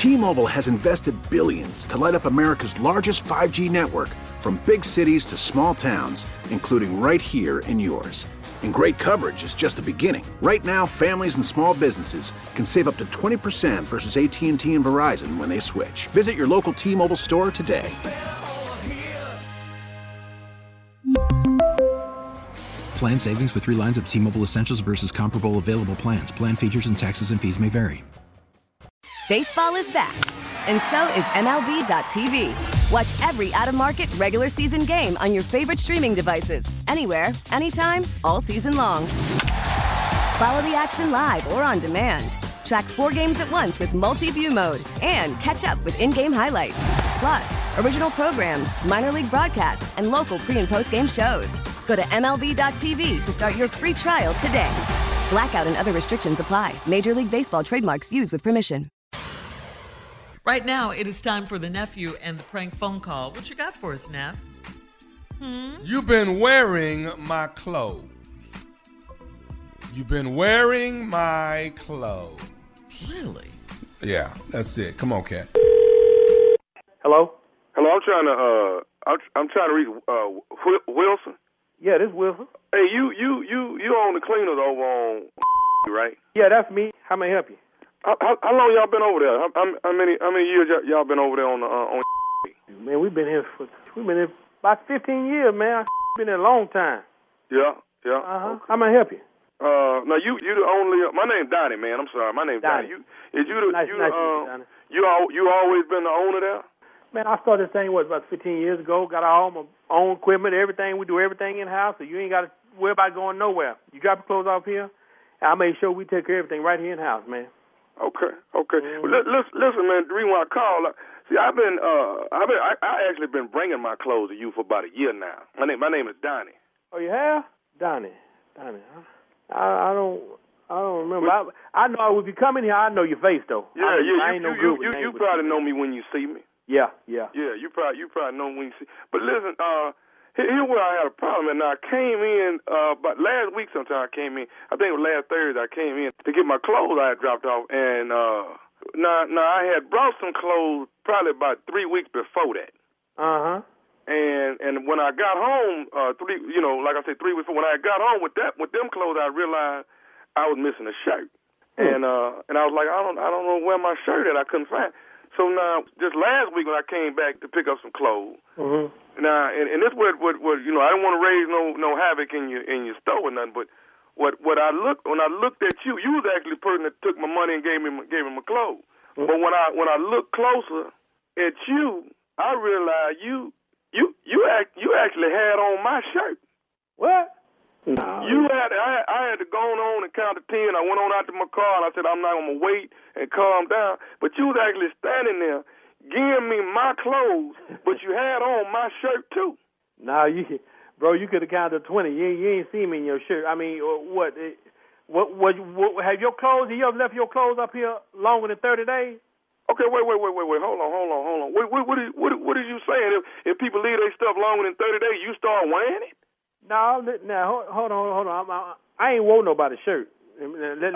T-Mobile has invested billions to light up America's largest 5G network, from big cities to small towns, including right here in yours. And great coverage is just the beginning. Right now, families and small businesses can save up to 20% versus AT&T and Verizon when they switch. Visit your local T-Mobile store today. Plan savings with 3 lines of T-Mobile Essentials versus comparable available plans. Plan features and taxes and fees may vary. Baseball is back, and so is MLB.tv. Watch every out-of-market regular season game on your favorite streaming devices, anywhere, anytime, all season long. Follow the action live or on demand. Track 4 games at once with multi-view mode and catch up with in-game highlights. Plus, original programs, minor league broadcasts, and local pre- and post-game shows. Go to MLB.tv to start your free trial today. Blackout and other restrictions apply. Major League Baseball trademarks used with permission. Right now, it is time for the nephew and the prank phone call. What you got for us, Neff? You've been wearing my clothes. You've been wearing my clothes. Really? Yeah, that's it. Come on, Cat. Hello? Hello, I'm trying to reach Wilson. Yeah, this is Wilson. Hey, you own the cleaners over on right? Yeah, that's me. How may I help you? How long y'all been over there? How many years y'all been over there on Man, we've been here about 15 years, man. Been here a long time. Yeah. Uh-huh. Okay. How may I help you? Now you the only. My name's Donnie, man. I'm sorry. My name's Donnie. Nice to meet you, Donnie. You always been the owner there? Man, I started this thing, about 15 years ago. Got all my own equipment, everything. We do everything in-house, so you ain't got to worry about going nowhere. You drop your clothes off here, and I make sure we take care of everything right here in-house, man. Okay. Mm-hmm. Well, listen, man. The reason why I called, I actually been bringing my clothes to you for about a year now. My name is Donnie. Oh, you have? Donnie. I don't remember. I know if you come in here, I know your face though. Yeah, I ain't no good with you probably know me when you see me. Yeah. Yeah, you probably know me when you see. But listen, here's where I had a problem. And I came in about last week sometime. I came in. I think it was last Thursday. I came in to get my clothes I had dropped off. And now I had brought some clothes probably about 3 weeks before that. Uh-huh. And when I got home, 3 weeks before, when I got home with them clothes, I realized I was missing a shirt. And I was like, I don't know where my shirt at. I couldn't find it. So now, just last week when I came back to pick up some clothes, now and this what I didn't want to raise no havoc in your store or nothing, but when I looked at you was actually the person that took my money and gave me my clothes. But when I looked closer at you, I realized you actually had on my shirt. What? No. I had to go on and count to 10. I went on out to my car and I said, I'm not going to wait and calm down. But you was actually standing there giving me my clothes, but you had on my shirt too. No, you could have counted to 20. You ain't seen me in your shirt. I mean, what have your clothes, you ever left your clothes up here longer than 30 days? Okay, wait. Hold on. What are you saying? If people leave their stuff longer than 30 days, you start wearing it? No, hold on. I ain't wore nobody's shirt. No.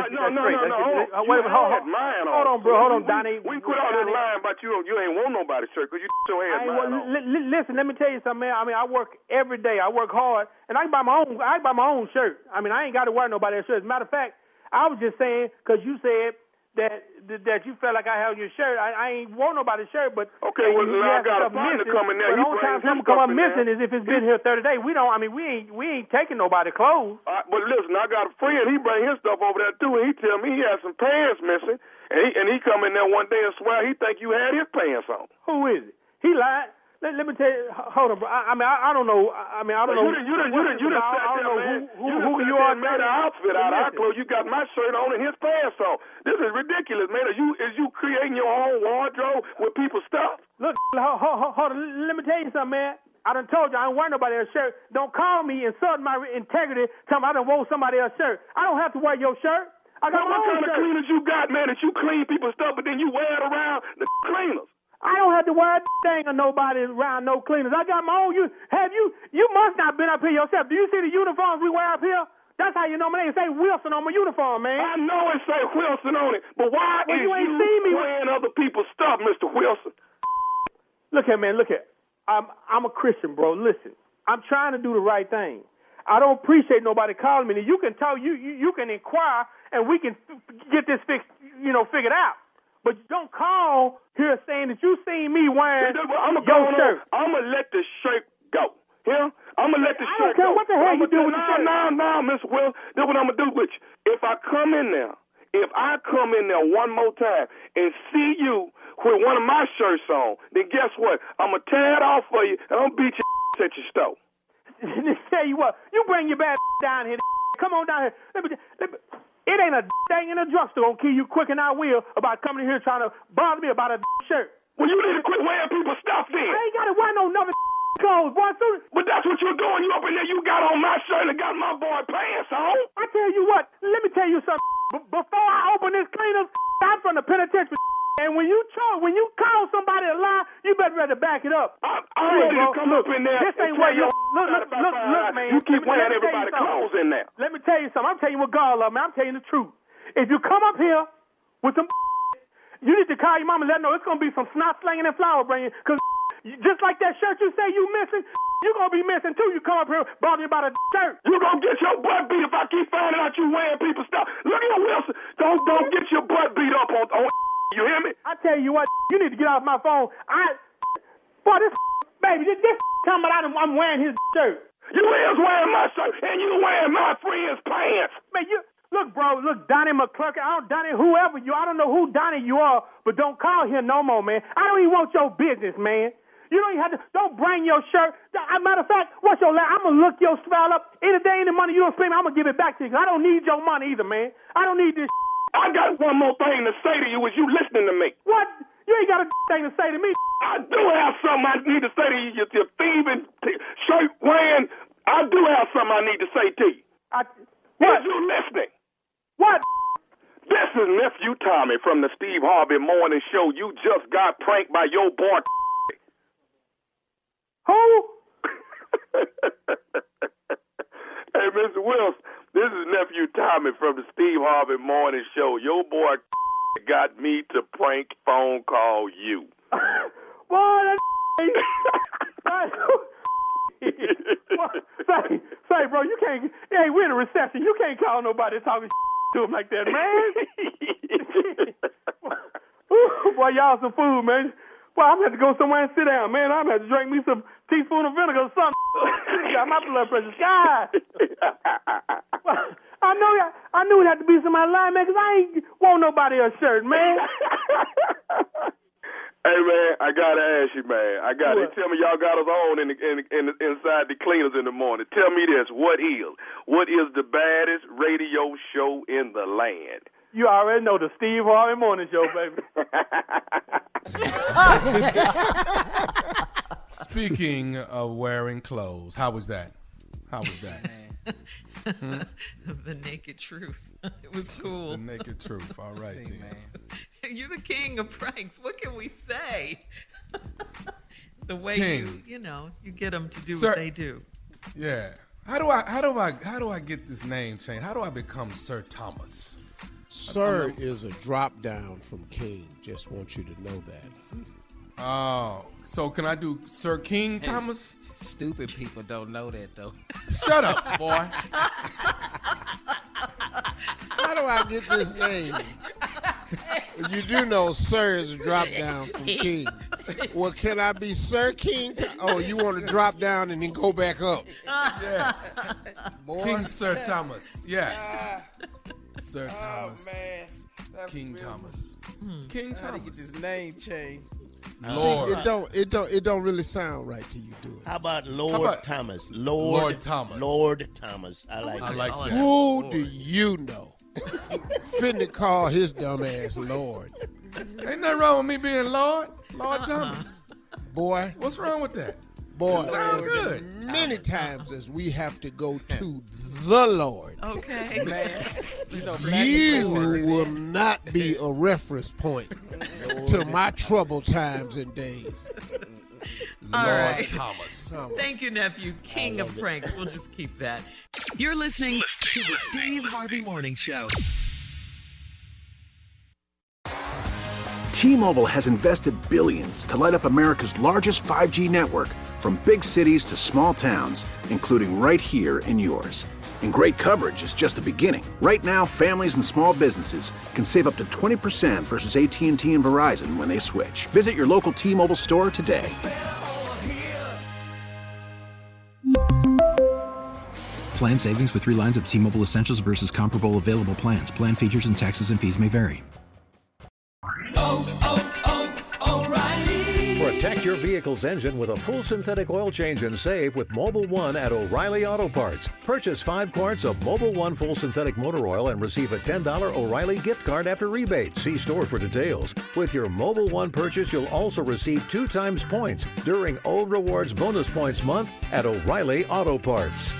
Hold on, bro. Hold on, Donnie. We quit all this lying about you ain't want nobody's shirt because you still had mine on. Listen, let me tell you something, man. I mean, I work every day. I work hard, and I buy my own shirt. I mean, I ain't got to wear nobody's shirt. As a matter of fact, I was just saying because you said that you felt like I held your shirt. I ain't want nobody's shirt, but okay. Well, now I got a partner coming there. The only time something come up missing is if it's been here 30 days. We ain't taking nobody's clothes. But listen, I got a friend. He bring his stuff over there too, and he tell me he has some pants missing, and he come in there one day and swear he think you had his pants on. Who is it? He lied. Let me tell you. Hold on, bro. I don't know. I don't know. You done sat there, man. Who you are? Made an outfit out of our clothes. You got my shirt on and his pants on. This is ridiculous, man. Is you creating your own wardrobe with people's stuff? Look, hold on. Let me tell you something, man. I done told you I don't wear nobody else's shirt. Don't call me insulting my integrity. Tell me I done wore somebody else's shirt. I don't have to wear your shirt. I got my own shirt. What kind of cleaners you got, man, that you clean people's stuff, but then you wear it around the cleaners? I don't have to wear a thing of nobody around no cleaners. I got my own. You must not been up here yourself. Do you see the uniforms we wear up here? That's how you know my name. It say Wilson on my uniform, man. I know it say Wilson on it, but why is you ain't seen me wearing other people's stuff, Mr. Wilson. Look here, man. Look here. I'm a Christian, bro. Listen, I'm trying to do the right thing. I don't appreciate nobody calling me. You can tell you can inquire, and we can get this figured out. But don't call here saying that you seen me wearing your shirt. I'm going to let the shirt go. Yeah? I'm going to let the shirt I don't care go. what the hell you do with the shirt. No, Mr. Will. This is what I'm going to do with you. If I come in there one more time and see you with one of my shirts on, then guess what? I'm going to tear it off for you, and I'm going to beat your at your store. Tell you what, you bring your bad down here. Come on down here. It ain't a thing in a drugstore gonna kill you quick, and I will, about coming in here trying to bother me about a shirt. Well, you need to quit wearing people's stuff then. I ain't got to wear no nothing clothes, boy. But that's what you're doing. You up in there, you got on my shirt and got my boy pants on. I tell you what, let me tell you something. Before I open this cleaners, I'm from the penitentiary. And when you call somebody a lie, you better back it up. I'm ready to come up in there. This ain't what look, man. You keep wearing everybody's clothes in there. Let me tell you something. I'm telling you what God love, man. I'm telling you the truth. If you come up here with some you need to call your mama and let her know it's going to be some snot slinging and flower bringing. Because just like that shirt you say you missing, you're going to be missing too. You come up here bothering about a shirt. You're going to get your butt beat if I keep finding out you wearing people's stuff. Look at Wilson. Don't get your butt beat up on you hear me? I tell you what, you need to get off my phone. Boy, this talking about I'm wearing his shirt. You is wearing my shirt, and you wearing my friend's pants. Man, look, bro, Donnie McClurkin, Donnie, whoever you, I don't know who Donnie you are, but don't call here no more, man. I don't even want your business, man. You don't even have to, don't bring your shirt. Matter of fact, what's your I'm going to look your style up. Any day, any money you don't spend, I'm going to give it back to you. I don't need your money either, man. I don't need this. I got one more thing to say to you. Is you listening to me? What? You ain't got a thing to say to me. I do have something I need to say to you. You're thieving, shirt wearing. I do have something I need to say to you. What? Is you listening? What? This is Nephew Tommy from the Steve Harvey Morning Show. You just got pranked by your boy. Who? Hey, Mr. Wilson. This is Nephew Tommy from the Steve Harvey Morning Show. Your boy got me to prank phone call you. Boy, say, bro, you can't. Hey, we're in a reception. You can't call nobody talking to him like that, man. Boy, y'all some food, man. Boy, I'm going to have to go somewhere and sit down, man. I'm going to have to drink me some teaspoon of vinegar or something. Got my blood pressure sky. I knew it had to be somebody lying, man, because I ain't want nobody a shirt, man. Hey, man, I got to ask you, man. They tell me y'all got us on inside the cleaners in the morning. Tell me this. What is the baddest radio show in the land? You already know, the Steve Harvey Morning Show, baby. Speaking of wearing clothes, how was that? The naked truth. It was cool. The naked truth. All right, man. You're the king of pranks. What can we say? The way you get them to do what they do. Yeah. How do I get this name changed? How do I become Sir Thomas? Sir is a drop down from King. Just want you to know that. Oh, so can I do Sir King Thomas? Stupid people don't know that, though. Shut up, boy. How do I get this name? You do know Sir is a drop down from King. Well, can I be Sir King? Oh, you want to drop down and then go back up? Yes. Boy. King Sir Thomas. Yes. Sir Thomas. Man. King Thomas. King Thomas. How to get this name changed? Lord. See, it don't really sound right till you do it. How about Lord Thomas? Lord Thomas. Lord Thomas. I like that. Who do you know? Finna call his dumb ass Lord. Ain't nothing wrong with me being Lord Thomas. Boy. What's wrong with that? Boy, sounds good. Many times as we have to go to the Lord. Okay. Man, you will not be a reference point to my troubled times and days. All Lord right. Thomas. Thank you, nephew. King of pranks. We'll just keep that. You're listening to the Steve Harvey Morning Show. T-Mobile has invested billions to light up America's largest 5G network, from big cities to small towns, including right here in yours. And great coverage is just the beginning. Right now, families and small businesses can save up to 20% versus AT&T and Verizon when they switch. Visit your local T-Mobile store today. Plan savings with 3 lines of T-Mobile Essentials versus comparable available plans. Plan features and taxes and fees may vary. Protect your vehicle's engine with a full synthetic oil change and save with Mobil 1 at O'Reilly Auto Parts. Purchase 5 quarts of Mobil 1 full synthetic motor oil and receive a $10 O'Reilly gift card after rebate. See store for details. With your Mobil 1 purchase, you'll also receive 2 times points during O Rewards Bonus Points Month at O'Reilly Auto Parts.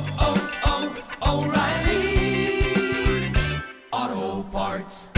O'Reilly Auto Parts.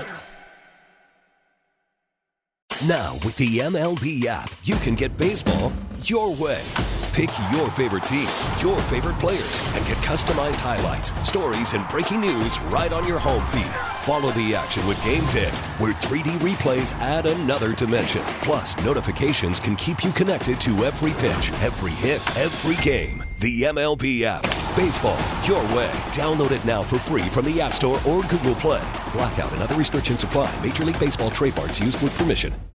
Now, with the MLB app, you can get baseball your way. Pick your favorite team, your favorite players, and get customized highlights, stories, and breaking news right on your home feed. Follow the action with Game 10, where 3D replays add another dimension. Plus, notifications can keep you connected to every pitch, every hit, every game. The MLB app. Baseball your way. Download it now for free from the App Store or Google Play. Blackout and other restrictions apply. Major League Baseball trademarks used with permission.